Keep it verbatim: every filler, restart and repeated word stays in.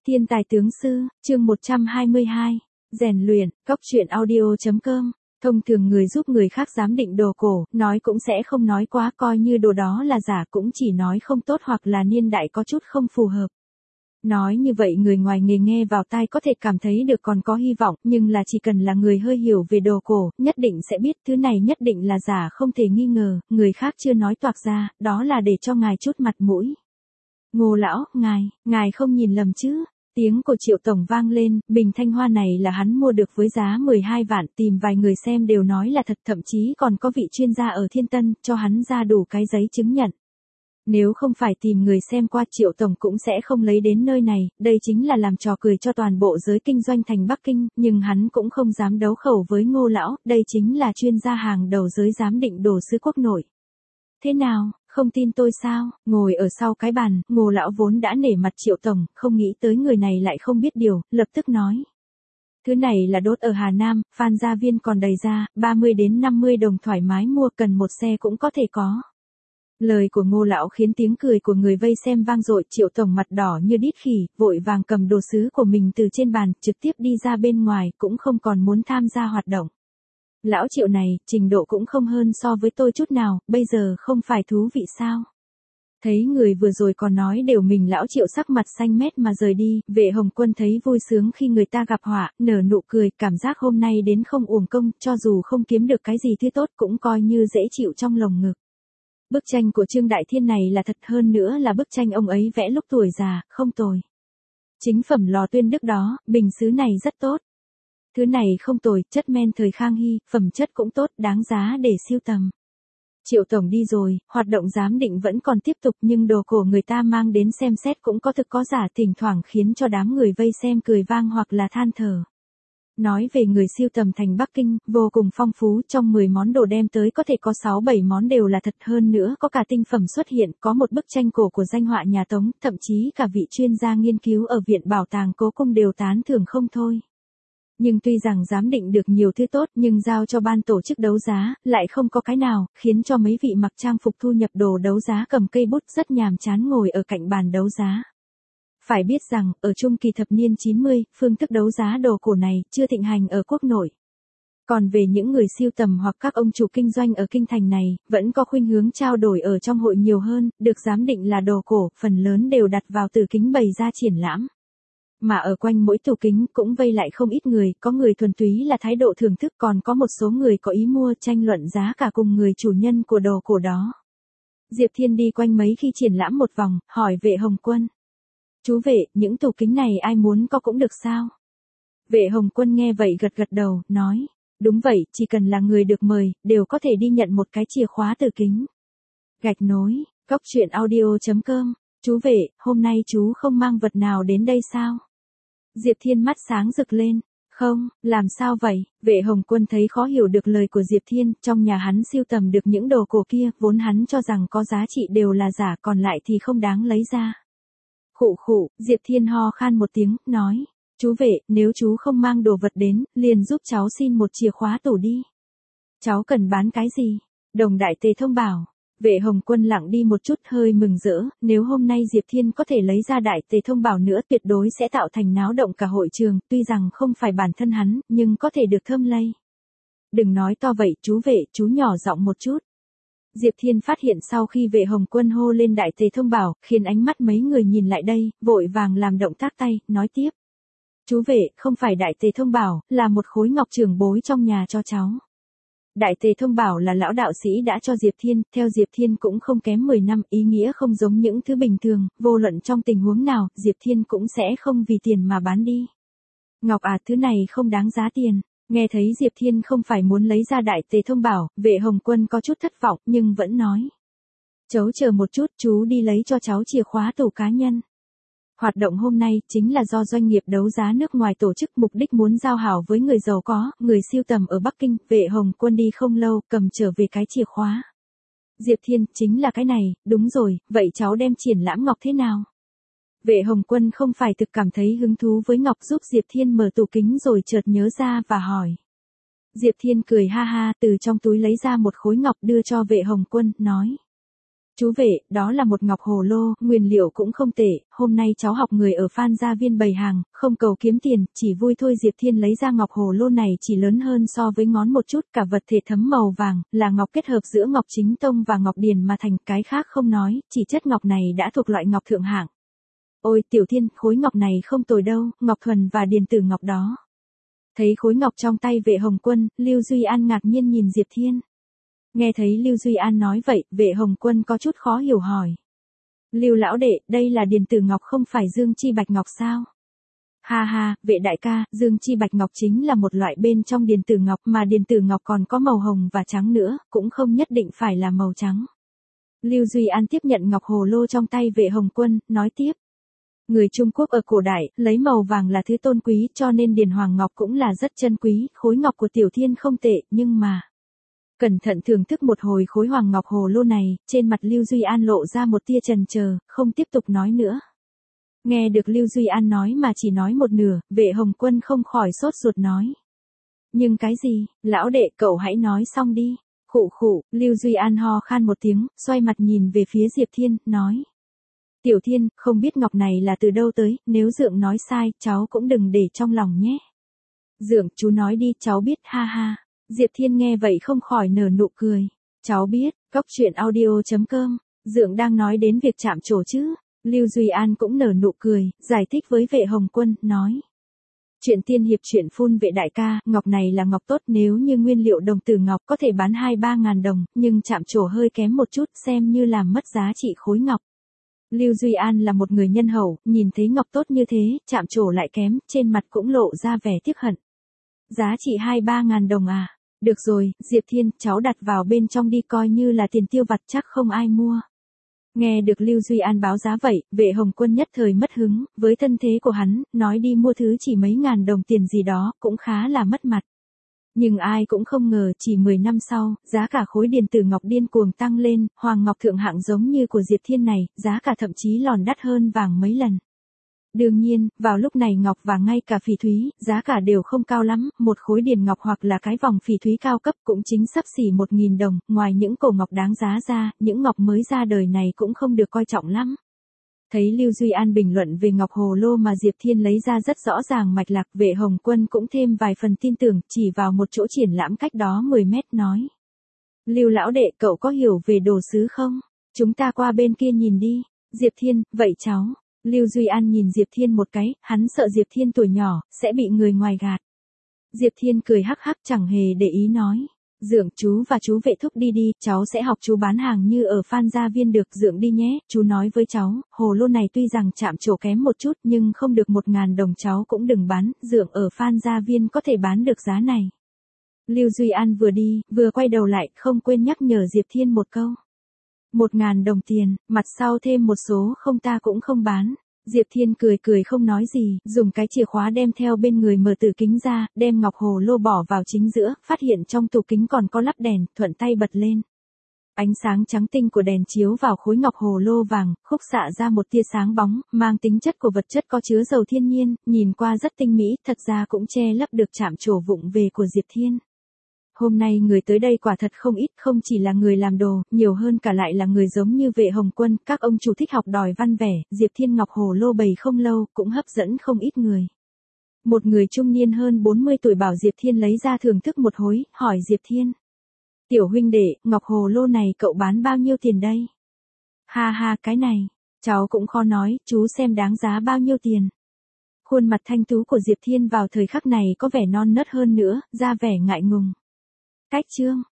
Thiên tài tướng sư, chương một trăm hai mươi hai, rèn luyện, góc truyện audio chấm com. Thông thường người giúp người khác giám định đồ cổ, nói cũng sẽ không nói quá, coi như đồ đó là giả cũng chỉ nói không tốt hoặc là niên đại có chút không phù hợp. Nói như vậy người ngoài nghề nghe vào tai có thể cảm thấy được còn có hy vọng, nhưng là chỉ cần là người hơi hiểu về đồ cổ, nhất định sẽ biết thứ này nhất định là giả không thể nghi ngờ, người khác chưa nói toạc ra, đó là để cho ngài chút mặt mũi. Ngô lão, ngài, ngài không nhìn lầm chứ? Tiếng của Triệu Tổng vang lên, bình thanh hoa này là hắn mua được với giá mười hai vạn, tìm vài người xem đều nói là thật, thậm chí còn có vị chuyên gia ở Thiên Tân, cho hắn ra đủ cái giấy chứng nhận. Nếu không phải tìm người xem qua, Triệu Tổng cũng sẽ không lấy đến nơi này, đây chính là làm trò cười cho toàn bộ giới kinh doanh thành Bắc Kinh, nhưng hắn cũng không dám đấu khẩu với Ngô lão, đây chính là chuyên gia hàng đầu giới giám định đồ sứ quốc nội. Thế nào, không tin tôi sao? Ngồi ở sau cái bàn, Ngô lão vốn đã nể mặt Triệu Tổng, không nghĩ tới người này lại không biết điều, lập tức nói. Thứ này là đốt ở Hà Nam, Phan Gia Viên còn đầy ra, ba mươi đến năm mươi đồng thoải mái mua, cần một xe cũng có thể có. Lời của Ngô lão khiến tiếng cười của người vây xem vang dội, Triệu Tổng mặt đỏ như đít khỉ, vội vàng cầm đồ sứ của mình từ trên bàn, trực tiếp đi ra bên ngoài, cũng không còn muốn tham gia hoạt động. Lão Triệu này, trình độ cũng không hơn so với tôi chút nào, bây giờ không phải thú vị sao? Thấy người vừa rồi còn nói đều mình lão Triệu sắc mặt xanh mét mà rời đi, Vệ Hồng Quân thấy vui sướng khi người ta gặp họa, nở nụ cười, cảm giác hôm nay đến không uổng công, cho dù không kiếm được cái gì thứ tốt cũng coi như dễ chịu trong lồng ngực. Bức tranh của Trương Đại Thiên này là thật, hơn nữa là bức tranh ông ấy vẽ lúc tuổi già, không tồi. Chính phẩm lò tuyên đức đó, bình sứ này rất tốt. Thứ này không tồi, chất men thời Khang Hy, phẩm chất cũng tốt, đáng giá để sưu tầm. Triệu Tổng đi rồi, hoạt động giám định vẫn còn tiếp tục, nhưng đồ cổ người ta mang đến xem xét cũng có thực có giả, thỉnh thoảng khiến cho đám người vây xem cười vang hoặc là than thở. Nói về người sưu tầm thành Bắc Kinh, vô cùng phong phú, trong mười món đồ đem tới có thể có sáu bảy món đều là thật, hơn nữa có cả tinh phẩm xuất hiện, có một bức tranh cổ của danh họa nhà Tống, thậm chí cả vị chuyên gia nghiên cứu ở Viện Bảo tàng Cố Cung đều tán thưởng không thôi. Nhưng tuy rằng giám định được nhiều thứ tốt, nhưng giao cho ban tổ chức đấu giá, lại không có cái nào, khiến cho mấy vị mặc trang phục thu nhập đồ đấu giá cầm cây bút rất nhàm chán ngồi ở cạnh bàn đấu giá. Phải biết rằng, ở trung kỳ thập niên chín mươi, phương thức đấu giá đồ cổ này chưa thịnh hành ở quốc nội. Còn về những người sưu tầm hoặc các ông chủ kinh doanh ở kinh thành này, vẫn có khuynh hướng trao đổi ở trong hội nhiều hơn, được giám định là đồ cổ, phần lớn đều đặt vào từ kính bày ra triển lãm. Mà ở quanh mỗi tủ kính cũng vây lại không ít người, có người thuần túy là thái độ thưởng thức, còn có một số người có ý mua, tranh luận giá cả cùng người chủ nhân của đồ cổ đó. Diệp Thiên đi quanh mấy khi triển lãm một vòng, hỏi Vệ Hồng Quân. Chú Vệ, những tủ kính này ai muốn có cũng được sao? Vệ Hồng Quân nghe vậy gật gật đầu, nói. Đúng vậy, chỉ cần là người được mời, đều có thể đi nhận một cái chìa khóa từ kính. Gạch nối, góc truyện audio chấm com. Chú Vệ, hôm nay chú không mang vật nào đến đây sao? Diệp Thiên mắt sáng rực lên. Không, làm sao vậy? Vệ Hồng Quân thấy khó hiểu được lời của Diệp Thiên, trong nhà hắn sưu tầm được những đồ cổ kia, vốn hắn cho rằng có giá trị đều là giả, còn lại thì không đáng lấy ra. Khụ khụ, Diệp Thiên ho khan một tiếng, nói. Chú Vệ, nếu chú không mang đồ vật đến, liền giúp cháu xin một chìa khóa tủ đi. Cháu cần bán cái gì? Đồng Đại Tề Thông bảo. Vệ Hồng Quân lặng đi một chút, hơi mừng rỡ, nếu hôm nay Diệp Thiên có thể lấy ra Đại Tề Thông bảo nữa tuyệt đối sẽ tạo thành náo động cả hội trường, tuy rằng không phải bản thân hắn, nhưng có thể được thơm lây. Đừng nói to vậy, chú Vệ, chú nhỏ giọng một chút. Diệp Thiên phát hiện sau khi Vệ Hồng Quân hô lên Đại Tề Thông bảo, khiến ánh mắt mấy người nhìn lại đây, vội vàng làm động tác tay, nói tiếp. Chú Vệ, không phải Đại Tề Thông bảo, là một khối ngọc trưởng bối trong nhà cho cháu. Đại Tề Thông bảo là lão đạo sĩ đã cho Diệp Thiên, theo Diệp Thiên cũng không kém mười năm, ý nghĩa không giống những thứ bình thường, vô luận trong tình huống nào, Diệp Thiên cũng sẽ không vì tiền mà bán đi. Ngọc à, thứ này không đáng giá tiền. Nghe thấy Diệp Thiên không phải muốn lấy ra Đại Tề Thông bảo, Vệ Hồng Quân có chút thất vọng, nhưng vẫn nói. Cháu chờ một chút, chú đi lấy cho cháu chìa khóa tủ cá nhân. Hoạt động hôm nay chính là do doanh nghiệp đấu giá nước ngoài tổ chức, mục đích muốn giao hảo với người giàu có, người sưu tầm ở Bắc Kinh. Vệ Hồng Quân đi không lâu, cầm trở về cái chìa khóa. Diệp Thiên, chính là cái này, đúng rồi, vậy cháu đem triển lãm ngọc thế nào? Vệ Hồng Quân không phải thực cảm thấy hứng thú với ngọc, giúp Diệp Thiên mở tủ kính rồi chợt nhớ ra và hỏi. Diệp Thiên cười ha ha, từ trong túi lấy ra một khối ngọc đưa cho Vệ Hồng Quân, nói. Chú vệ, đó là một ngọc hồ lô, nguyên liệu cũng không tệ, hôm nay cháu học người ở Phan Gia Viên bày hàng, không cầu kiếm tiền, chỉ vui thôi. Diệp Thiên lấy ra ngọc hồ lô này chỉ lớn hơn so với ngón một chút, cả vật thể thấm màu vàng, là ngọc kết hợp giữa ngọc chính tông và ngọc điền mà thành, cái khác không nói, chỉ chất ngọc này đã thuộc loại ngọc thượng hạng. Ôi Tiểu Thiên, khối ngọc này không tồi đâu, ngọc thuần và điền tử ngọc đó. Thấy khối ngọc trong tay Vệ Hồng Quân, Lưu Duy An ngạc nhiên nhìn Diệp Thiên. Nghe thấy Lưu Duy An nói vậy, Vệ Hồng Quân có chút khó hiểu hỏi. Lưu lão đệ, đây là điền tử ngọc không phải dương chi bạch ngọc sao? Ha ha, Vệ đại ca, dương chi bạch ngọc chính là một loại bên trong điền tử ngọc, mà điền tử ngọc còn có màu hồng và trắng nữa, cũng không nhất định phải là màu trắng. Lưu Duy An tiếp nhận ngọc hồ lô trong tay Vệ Hồng Quân, nói tiếp. Người Trung Quốc ở cổ đại, lấy màu vàng là thứ tôn quý, cho nên điền hoàng ngọc cũng là rất chân quý, khối ngọc của Tiểu Thiên không tệ, nhưng mà... Cẩn thận thưởng thức một hồi khối hoàng ngọc hồ lô này, trên mặt Lưu Duy An lộ ra một tia chần chờ, không tiếp tục nói nữa. Nghe được Lưu Duy An nói mà chỉ nói một nửa, Vệ Hồng Quân không khỏi sốt ruột nói. Nhưng cái gì, lão đệ cậu hãy nói xong đi. Khụ khụ, Lưu Duy An ho khan một tiếng, xoay mặt nhìn về phía Diệp Thiên, nói. Tiểu Thiên, không biết ngọc này là từ đâu tới, nếu Dượng nói sai, cháu cũng đừng để trong lòng nhé. Dượng, chú nói đi, cháu biết, ha ha. Diệp Thiên nghe vậy không khỏi nở nụ cười. Cháu biết, cóc truyện audio chấm com, Dượng đang nói đến việc chạm trổ chứ. Lưu Duy An cũng nở nụ cười, giải thích với Vệ Hồng Quân, nói. Chuyện tiên hiệp chuyện phun Vệ đại ca, ngọc này là ngọc tốt, nếu như nguyên liệu đồng tử ngọc có thể bán hai ba ngàn đồng, nhưng chạm trổ hơi kém một chút, xem như làm mất giá trị khối ngọc. Lưu Duy An là một người nhân hậu, nhìn thấy ngọc tốt như thế, chạm trổ lại kém, trên mặt cũng lộ ra vẻ tiếc hận. Giá trị hai ba ngàn đồng à? Được rồi, Diệp Thiên, cháu đặt vào bên trong đi, coi như là tiền tiêu vặt, chắc không ai mua. Nghe được Lưu Duy An báo giá vậy, Vệ Hồng Quân nhất thời mất hứng, với thân thế của hắn, nói đi mua thứ chỉ mấy ngàn đồng tiền gì đó, cũng khá là mất mặt. Nhưng ai cũng không ngờ, chỉ mười năm sau, giá cả khối điền tử ngọc điên cuồng tăng lên, hoàng ngọc thượng hạng giống như của Diệp Thiên này, giá cả thậm chí lòn đắt hơn vàng mấy lần. Đương nhiên, vào lúc này ngọc và ngay cả phỉ thúy, giá cả đều không cao lắm, một khối điền ngọc hoặc là cái vòng phỉ thúy cao cấp cũng chính sắp xỉ một nghìn đồng, ngoài những cổ ngọc đáng giá ra, những ngọc mới ra đời này cũng không được coi trọng lắm. Thấy Lưu Duy An bình luận về ngọc hồ lô mà Diệp Thiên lấy ra rất rõ ràng mạch lạc, Vệ Hồng Quân cũng thêm vài phần tin tưởng, chỉ vào một chỗ triển lãm cách đó mười mét nói. Lưu lão đệ, cậu có hiểu về đồ sứ không? Chúng ta qua bên kia nhìn đi. Diệp Thiên, vậy cháu. Lưu Duy An nhìn Diệp Thiên một cái, hắn sợ Diệp Thiên tuổi nhỏ, sẽ bị người ngoài gạt. Diệp Thiên cười hắc hắc chẳng hề để ý nói. Dượng, chú và chú Vệ thúc đi đi, cháu sẽ học chú bán hàng như ở Phan Gia Viên được. Dượng đi nhé, chú nói với cháu, hồ lô này tuy rằng chạm trổ kém một chút nhưng không được một ngàn đồng, cháu cũng đừng bán, Dượng ở Phan Gia Viên có thể bán được giá này. Lưu Duy An vừa đi, vừa quay đầu lại, không quên nhắc nhở Diệp Thiên một câu. Một ngàn đồng tiền, mặt sau thêm một số không ta cũng không bán. Diệp Thiên cười cười không nói gì, dùng cái chìa khóa đem theo bên người mở tử kính ra, đem ngọc hồ lô bỏ vào chính giữa, phát hiện trong tủ kính còn có lắp đèn, thuận tay bật lên. Ánh sáng trắng tinh của đèn chiếu vào khối ngọc hồ lô vàng, khúc xạ ra một tia sáng bóng, mang tính chất của vật chất có chứa dầu thiên nhiên, nhìn qua rất tinh mỹ, thật ra cũng che lấp được chạm trổ vụng về của Diệp Thiên. Hôm nay người tới đây quả thật không ít, không chỉ là người làm đồ, nhiều hơn cả lại là người giống như Vệ Hồng Quân, các ông chủ thích học đòi văn vẻ, Diệp Thiên ngọc hồ lô bày không lâu, cũng hấp dẫn không ít người. Một người trung niên hơn bốn mươi tuổi bảo Diệp Thiên lấy ra thưởng thức một hối, hỏi Diệp Thiên. Tiểu huynh đệ, ngọc hồ lô này cậu bán bao nhiêu tiền đây? Ha ha, cái này, cháu cũng khó nói, chú xem đáng giá bao nhiêu tiền. Khuôn mặt thanh tú của Diệp Thiên vào thời khắc này có vẻ non nớt hơn nữa, ra vẻ ngại ngùng. Cách chương